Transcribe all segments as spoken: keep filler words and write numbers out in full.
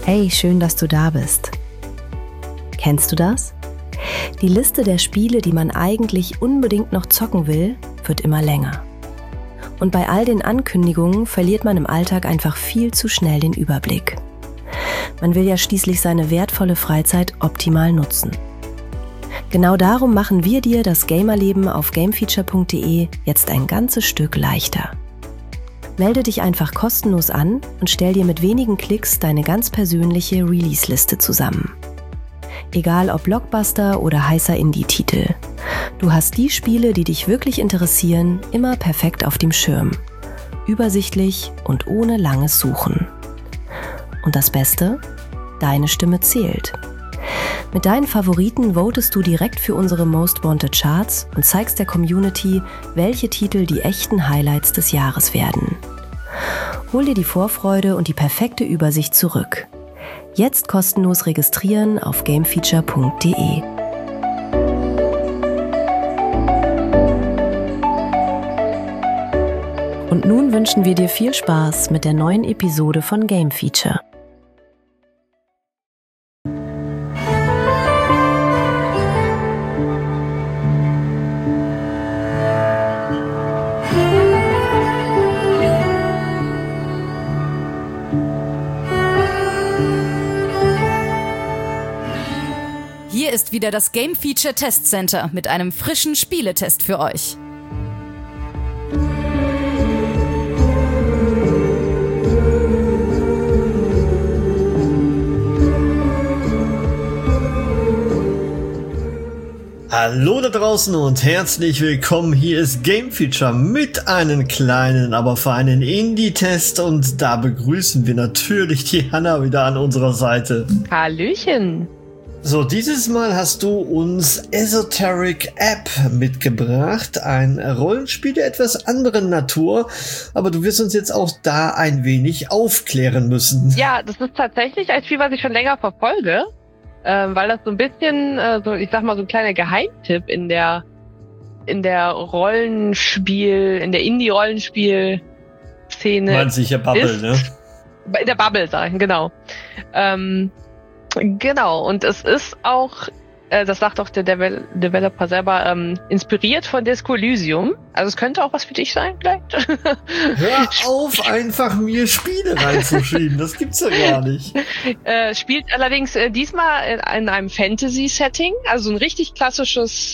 Hey, schön, dass du da bist. Kennst du das? Die Liste der Spiele, die man eigentlich unbedingt noch zocken will, wird immer länger. Und bei all den Ankündigungen verliert man im Alltag einfach viel zu schnell den Überblick. Man will ja schließlich seine wertvolle Freizeit optimal nutzen. Genau darum machen wir dir das Gamerleben auf gamefeature punkt de jetzt ein ganzes Stück leichter. Melde dich einfach kostenlos an und stell dir mit wenigen Klicks deine ganz persönliche Release-Liste zusammen. Egal ob Blockbuster oder heißer Indie-Titel. Du hast die Spiele, die dich wirklich interessieren, immer perfekt auf dem Schirm. Übersichtlich und ohne langes Suchen. Und das Beste? Deine Stimme zählt. Mit deinen Favoriten votest du direkt für unsere Most Wanted Charts und zeigst der Community, welche Titel die echten Highlights des Jahres werden. Hol dir die Vorfreude und die perfekte Übersicht zurück. Jetzt kostenlos registrieren auf gamefeature punkt de. Und nun wünschen wir dir viel Spaß mit der neuen Episode von Game Feature. Hier ist wieder das Game Feature Test Center mit einem frischen Spieletest für euch. Hallo da draußen und herzlich willkommen. Hier ist Game Feature mit einem kleinen, aber feinen Indie-Test und da begrüßen wir natürlich die Hanna wieder an unserer Seite. Hallöchen. So, dieses Mal hast du uns Esoteric App mitgebracht, ein Rollenspiel der etwas anderen Natur, aber du wirst uns jetzt auch da ein wenig aufklären müssen. Ja, das ist tatsächlich ein Spiel, was ich schon länger verfolge, äh, weil das so ein bisschen, äh, so ich sag mal, so ein kleiner Geheimtipp in der in der Rollenspiel, in der Indie-Rollenspiel-Szene Man sicher Bubble, ist. ne? In der Bubble, sag ich, genau. Ähm, Genau, und es ist auch, äh, das sagt auch der Devel- Developer selber, ähm, inspiriert von Disco Elysium. Also es könnte auch was für dich sein, vielleicht. Hör auf, einfach mir Spiele reinzuschieben, das gibt's ja gar nicht. Äh, spielt allerdings äh, diesmal in, in einem Fantasy-Setting, also ein richtig klassisches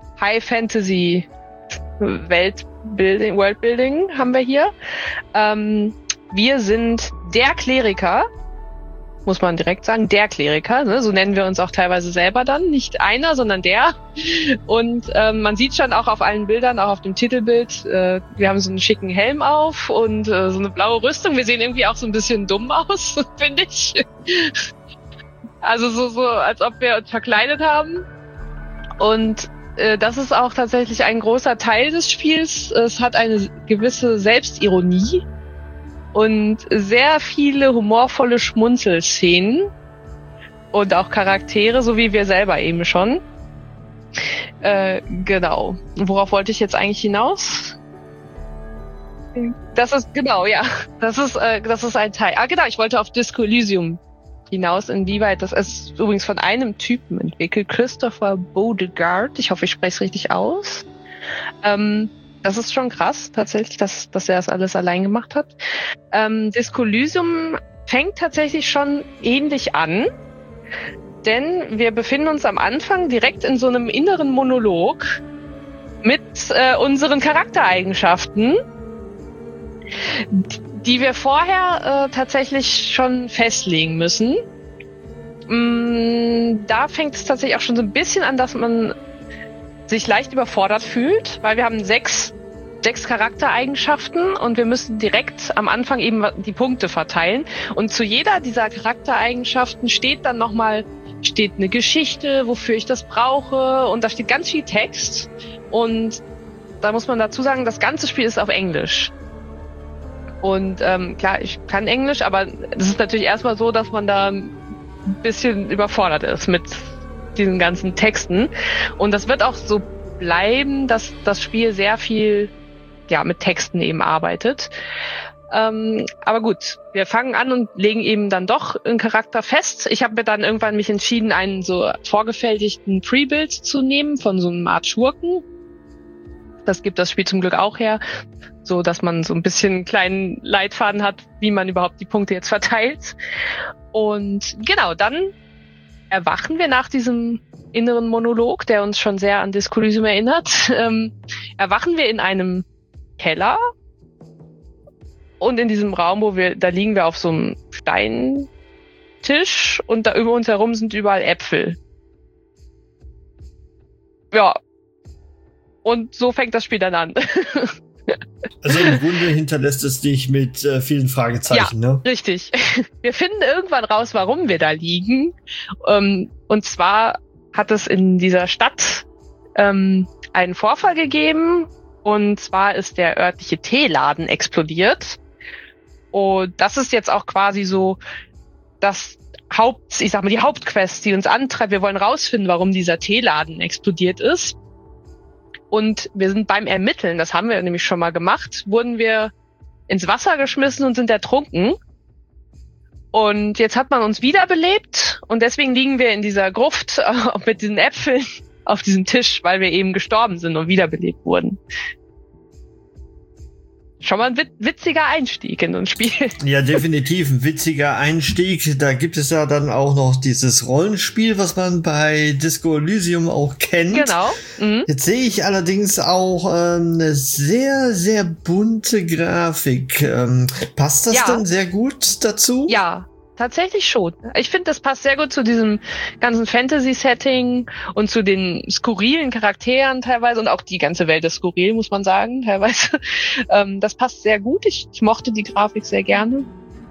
High-Fantasy-Weltbuilding, Worldbuilding haben wir hier. Ähm, wir sind der Kleriker, muss man direkt sagen, der Kleriker, ne? So nennen wir uns auch teilweise selber dann, nicht einer, sondern der. Und ähm, man sieht schon auch auf allen Bildern, auch auf dem Titelbild, äh, wir haben so einen schicken Helm auf und äh, so eine blaue Rüstung. Wir sehen irgendwie auch so ein bisschen dumm aus, finde ich. Also so, so, als ob wir uns verkleidet haben. Und äh, das ist auch tatsächlich ein großer Teil des Spiels. Es hat eine gewisse Selbstironie und sehr viele humorvolle Schmunzelszenen und auch Charaktere, so wie wir selber eben schon. Äh, genau. Worauf wollte ich jetzt eigentlich hinaus? Das ist, genau, ja. Das ist, äh, das ist ein Teil. Ah, genau, ich wollte auf Disco Elysium hinaus, inwieweit das ist übrigens von einem Typen entwickelt, Christopher Beauregard. Ich hoffe, ich spreche es richtig aus. Ähm, Das ist schon krass, tatsächlich, dass, dass er das alles allein gemacht hat. Ähm, Disco Elysium fängt tatsächlich schon ähnlich an, denn wir befinden uns am Anfang direkt in so einem inneren Monolog mit äh, unseren Charaktereigenschaften, die wir vorher äh, tatsächlich schon festlegen müssen. Mm, da fängt es tatsächlich auch schon so ein bisschen an, dass man sich leicht überfordert fühlt, weil wir haben sechs, sechs Charaktereigenschaften und wir müssen direkt am Anfang eben die Punkte verteilen. Und zu jeder dieser Charaktereigenschaften steht dann nochmal, steht eine Geschichte, wofür ich das brauche, und da steht ganz viel Text. Und da muss man dazu sagen, das ganze Spiel ist auf Englisch. Und ähm, klar, ich kann Englisch, aber es ist natürlich erstmal so, dass man da ein bisschen überfordert ist mit diesen ganzen Texten. Und das wird auch so bleiben, dass das Spiel sehr viel ja mit Texten eben arbeitet. Ähm, aber gut, wir fangen an und legen eben dann doch einen Charakter fest. Ich habe mir dann irgendwann mich entschieden, einen so vorgefertigten Pre-Build zu nehmen von so einem Art Schurken. Das gibt das Spiel zum Glück auch her, so dass man so ein bisschen einen kleinen Leitfaden hat, wie man überhaupt die Punkte jetzt verteilt. Und genau, dann erwachen wir nach diesem inneren Monolog, der uns schon sehr an Disco Elysium erinnert, ähm, erwachen wir in einem Keller. Und in diesem Raum, wo wir, da liegen wir auf so einem Steintisch und da über uns herum sind überall Äpfel. Ja. Und so fängt das Spiel dann an. Also im Grunde hinterlässt es dich mit äh, vielen Fragezeichen, ja, ne? Richtig. Wir finden irgendwann raus, warum wir da liegen. Ähm, und zwar hat es in dieser Stadt ähm, einen Vorfall gegeben. Und zwar ist der örtliche Teeladen explodiert. Und das ist jetzt auch quasi so das Haupt, ich sag mal, die Hauptquest, die uns antreibt. Wir wollen rausfinden, warum dieser Teeladen explodiert ist. Und wir sind beim Ermitteln, das haben wir nämlich schon mal gemacht, wurden wir ins Wasser geschmissen und sind ertrunken. Und jetzt hat man uns wiederbelebt und deswegen liegen wir in dieser Gruft äh, mit diesen Äpfeln auf diesem Tisch, weil wir eben gestorben sind und wiederbelebt wurden. Schon mal ein witziger Einstieg in ein Spiel. Ja, definitiv ein witziger Einstieg. Da gibt es ja dann auch noch dieses Rollenspiel, was man bei Disco Elysium auch kennt. Genau. Mhm. Jetzt sehe ich allerdings auch ähm, eine sehr, sehr bunte Grafik. Ähm, passt das ja. dann sehr gut dazu? Ja, tatsächlich schon. Ich finde, das passt sehr gut zu diesem ganzen Fantasy-Setting und zu den skurrilen Charakteren teilweise und auch die ganze Welt ist skurril, muss man sagen, teilweise. Ähm, das passt sehr gut. Ich, ich mochte die Grafik sehr gerne.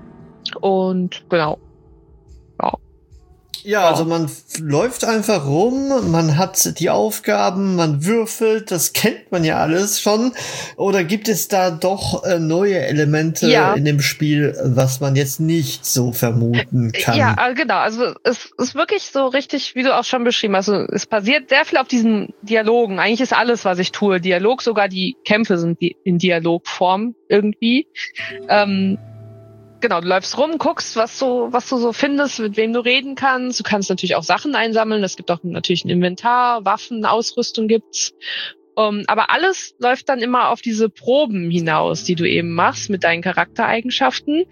Und genau. Ja. Ja, also man f- läuft einfach rum, man hat die Aufgaben, man würfelt, das kennt man ja alles schon. Oder gibt es da doch äh, neue Elemente ja. in dem Spiel, was man jetzt nicht so vermuten kann? Ja, genau. Also es ist wirklich so richtig, wie du auch schon beschrieben hast. Also es basiert sehr viel auf diesen Dialogen. Eigentlich ist alles, was ich tue, Dialog. Sogar die Kämpfe sind di- in Dialogform irgendwie. Ähm, Genau, du läufst rum, guckst, was du, was du so findest, mit wem du reden kannst. Du kannst natürlich auch Sachen einsammeln. Es gibt auch natürlich ein Inventar, Waffen, Ausrüstung gibt's. Um, aber alles läuft dann immer auf diese Proben hinaus, die du eben machst mit deinen Charaktereigenschaften.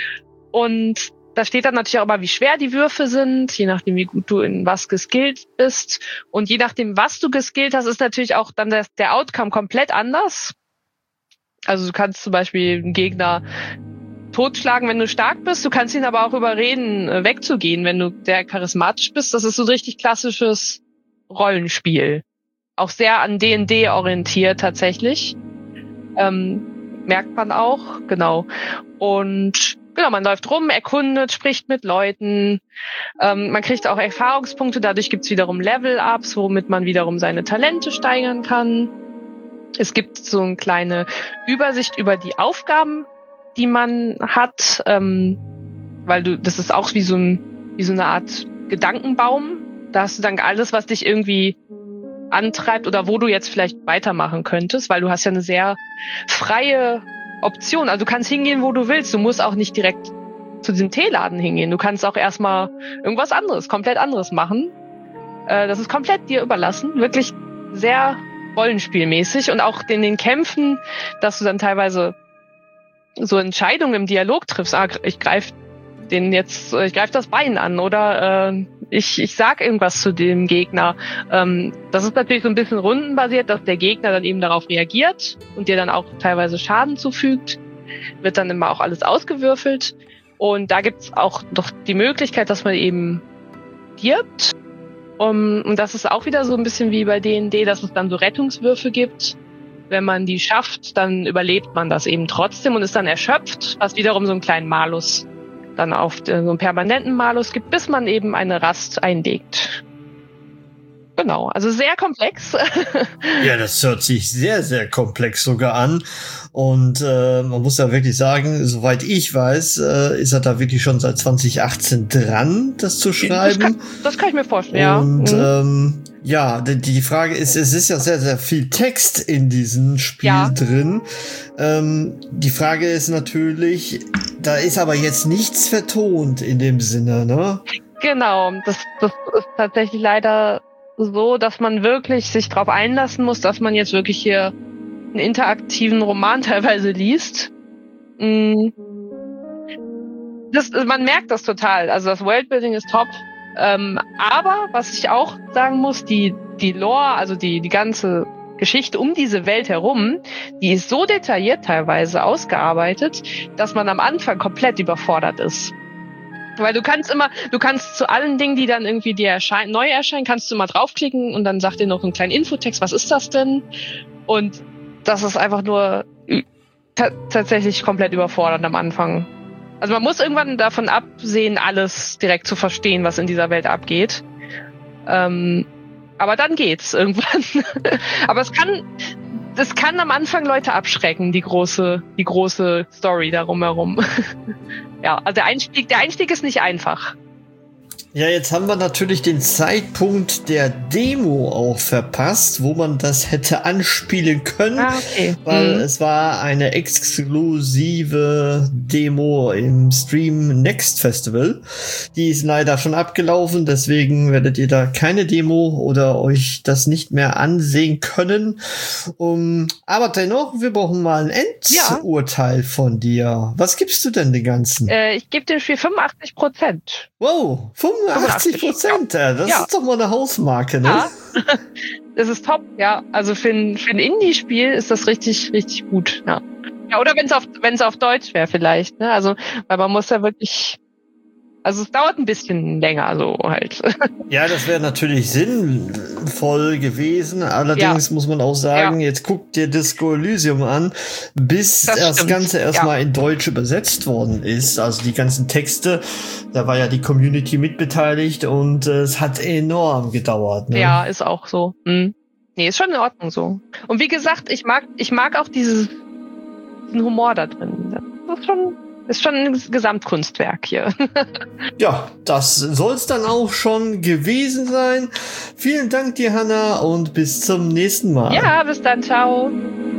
Und da steht dann natürlich auch immer, wie schwer die Würfe sind, je nachdem, wie gut du in was geskillt bist. Und je nachdem, was du geskillt hast, ist natürlich auch dann der, der Outcome komplett anders. Also du kannst zum Beispiel einen Gegner totschlagen, wenn du stark bist. Du kannst ihn aber auch überreden, wegzugehen, wenn du sehr charismatisch bist. Das ist so ein richtig klassisches Rollenspiel. Auch sehr an D und D orientiert tatsächlich. Ähm, merkt man auch, genau. Und genau, man läuft rum, erkundet, spricht mit Leuten. Ähm, man kriegt auch Erfahrungspunkte. Dadurch gibt's wiederum Level-Ups, womit man wiederum seine Talente steigern kann. Es gibt so eine kleine Übersicht über die Aufgaben, die man hat, ähm, weil du, das ist auch wie so ein, wie so eine Art Gedankenbaum. Da hast du dann alles, was dich irgendwie antreibt oder wo du jetzt vielleicht weitermachen könntest, weil du hast ja eine sehr freie Option. Also du kannst hingehen, wo du willst. Du musst auch nicht direkt zu diesem Teeladen hingehen. Du kannst auch erstmal irgendwas anderes, komplett anderes machen. Äh, das ist komplett dir überlassen. Wirklich sehr rollenspielmäßig und auch in den Kämpfen, dass du dann teilweise so Entscheidungen im Dialog triffst, ah, ich greife den jetzt, ich greife das Bein an oder äh, ich ich sag irgendwas zu dem Gegner. Ähm, das ist natürlich so ein bisschen rundenbasiert, dass der Gegner dann eben darauf reagiert und dir dann auch teilweise Schaden zufügt. Wird dann immer auch alles ausgewürfelt. Und da gibt's auch noch die Möglichkeit, dass man eben stirbt. Um, und das ist auch wieder so ein bisschen wie bei D und D, dass es dann so Rettungswürfe gibt. Wenn man die schafft, dann überlebt man das eben trotzdem und ist dann erschöpft, was wiederum so einen kleinen Malus dann auf so einen permanenten Malus gibt, bis man eben eine Rast einlegt. genau. Also sehr komplex. Ja, das hört sich sehr, sehr komplex sogar an. Und äh, man muss ja wirklich sagen, soweit ich weiß, äh, ist er da wirklich schon seit zwanzig achtzehn dran, das zu schreiben. Das kann, das kann ich mir vorstellen, Und ja. Mhm. ähm, ja, die, die Frage ist, es ist ja sehr, sehr viel Text in diesem Spiel ja. drin. Ähm, die Frage ist natürlich, da ist aber jetzt nichts vertont in dem Sinne, ne? Genau, das, das ist tatsächlich leider so, dass man wirklich sich darauf einlassen muss, dass man jetzt wirklich hier einen interaktiven Roman teilweise liest. Das, man merkt das total. Also das Worldbuilding ist top. Ähm, aber was ich auch sagen muss, die, die Lore, also die, die ganze Geschichte um diese Welt herum, die ist so detailliert teilweise ausgearbeitet, dass man am Anfang komplett überfordert ist. Weil du kannst immer, du kannst zu allen Dingen, die dann irgendwie dir erscheinen, neu erscheinen, kannst du mal draufklicken und dann sagt dir noch einen kleinen Infotext, was ist das denn? Und das ist einfach nur t- tatsächlich komplett überfordernd am Anfang. Also man muss irgendwann davon absehen, alles direkt zu verstehen, was in dieser Welt abgeht. Ähm, aber dann geht's irgendwann. Aber es kann, das kann am Anfang Leute abschrecken, die große, die große Story darum herum. Ja, also der Einstieg, der Einstieg ist nicht einfach. Ja, jetzt haben wir natürlich den Zeitpunkt der Demo auch verpasst, wo man das hätte anspielen können, ah, okay. weil mhm. es war eine exklusive Demo im Stream Next Festival. Die ist leider schon abgelaufen, deswegen werdet ihr da keine Demo oder euch das nicht mehr ansehen können. Um, aber dennoch, wir brauchen mal ein Endurteil ja. von dir. Was gibst du denn den ganzen? Äh, ich gebe dem Spiel fünfundachtzig Prozent. Wow, fünfundachtzig Prozent, ja. Das ja. ist doch mal eine Hausmarke, ne? Ja, das ist top, ja. Also für ein, für ein Indie-Spiel ist das richtig, richtig gut, ja. Ja, oder wenn es auf, wenn es auf Deutsch wäre vielleicht, ne? Also, weil man muss ja wirklich, also es dauert ein bisschen länger, so halt. Ja, das wäre natürlich sinnvoll gewesen. Allerdings ja. muss man auch sagen, ja. jetzt guckt dir Disco Elysium an, bis das, das Ganze erstmal ja. in Deutsch übersetzt worden ist. Also die ganzen Texte, da war ja die Community mitbeteiligt und äh, es hat enorm gedauert. Ne? Ja, ist auch so. Hm. Nee, ist schon in Ordnung so. Und wie gesagt, ich mag, ich mag auch dieses, diesen Humor da drin. Das ist schon... Ist schon ein Gesamtkunstwerk hier. Ja, das soll's dann auch schon gewesen sein. Vielen Dank dir, Hanna, und bis zum nächsten Mal. Ja, bis dann. Ciao.